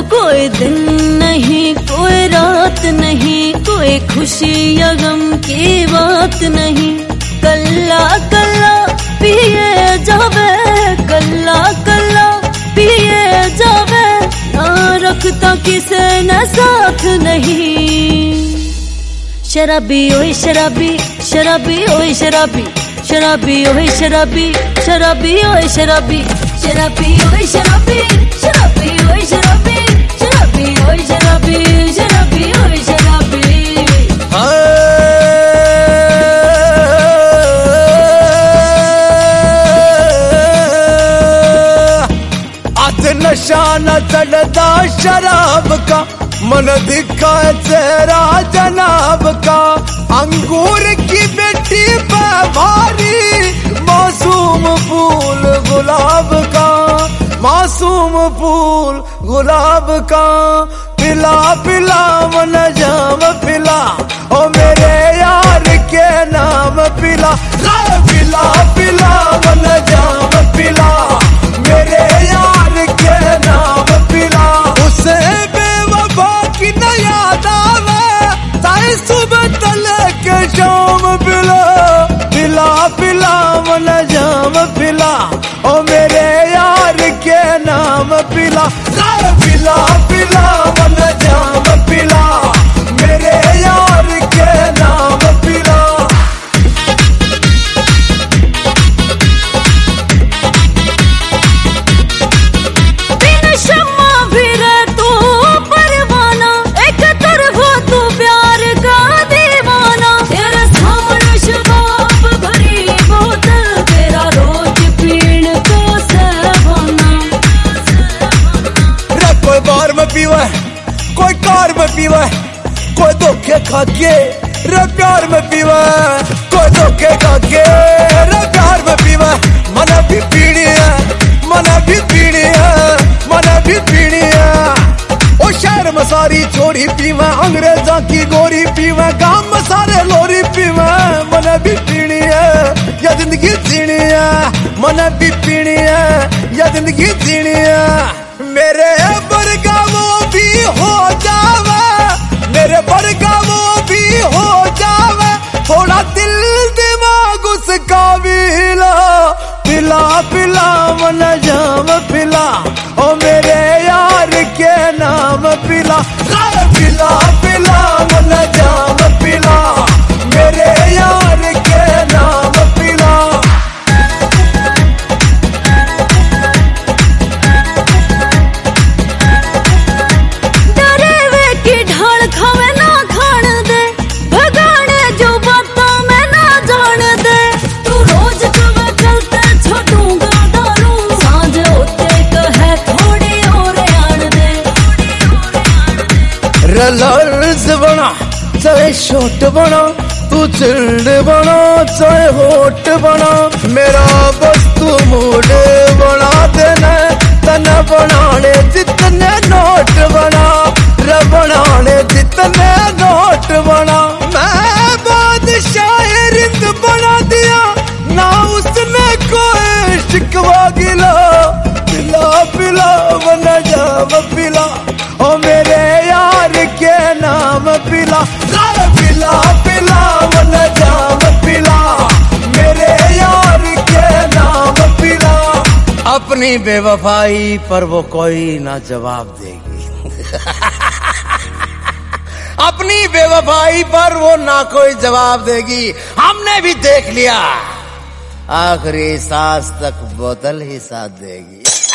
कोई दिन नहीं, कोई रात नहीं, कोई खुशी या गम की बात नहीं। कल्ला कल्ला पिए जावे, कल्ला कल्ला पिए जावे, ना रखता किसे न साथ नहीं। शराबी ओए शराबी, शराबी ओए शराबी, शराबी ओए शराबी, शराबी ओए शराबी, शराबी ओए शराबी, शराबी ओए शराबी, शराबी ओए शराबी, शराबी ओए शराबी। आज नशा न चढ़ता शराब का, मन दिखाए चेहरा जनाब का। अंगूर की बेटी पे भारी, मासूम फूल गुलाब का, मासूम फूल गुलाब का। पिला पिला मन जाम पिला, ओ मेरे यार के नाम पिला। पिला पिला मन जाम पिला, मेरे यार के नाम पिला। उसे बेवफा की न याद आवे, चाहे सुबह तले के शाम पिला। पिला पिला मन जाम पिला, ओ मेरे यार के नाम पिला। पिला पिला मन जाम पिला, मेरे यार के नाम पिला। बिन शम्मा भी रह तू परवाना, एक तरफा तू प्यार का दीवाना। तेरे सामने शराब भरी बोतल, तेरा रोज पीण को सहवाना। रे कोई बार में पीवा है, कोई कार में पीवा है, कोई धोखे खाके रे प्यार में पीवा है। कोई धोखे खाके रे प्यार में पीवा है। मन भी पीनी है, मन भी पीनी है, मन भी पीनी है। ओ शहर में सारी छोरी पीवा, अंग्रेजा की गोरी पीवा, गांव में सारे लोरी पीवा। मन भी पीनी है या जिंदगी जीनी है, मन भी पीनी है या जिंदगी जीनी है। मेरे बरगा वो भी हो जावे, मेरे बरगा वो भी हो जावे, थोड़ा दिल दिमाग उसका भी हिला। पिला पिला मन जाम पिला, ओ मेरे यार के नाम पिला। पिला पिला मन जाम पिला, मेरे यार के नाम पिला। लर्ज बना चाहे शॉट बना, तू चिल्ड बना चाहे होट बना। मेरा बस तू मूड बना देना, तन बनाने जितने नोट बना, रे बनाने जितने नोट बना। मैं बादशाह रिंद बना दिया ना, उसने कोई शिकवा गिला। पिला पिला बना जाम पिला, ओ मेरे यार के नाम पिला। पिला पिला मन जाम पिला, मेरे यार के नाम पिला। अपनी बेवफाई पर वो कोई ना जवाब देगी। अपनी बेवफाई पर वो ना कोई जवाब देगी, हमने भी देख लिया। आखिरी सांस तक बोतल ही साथ देगी।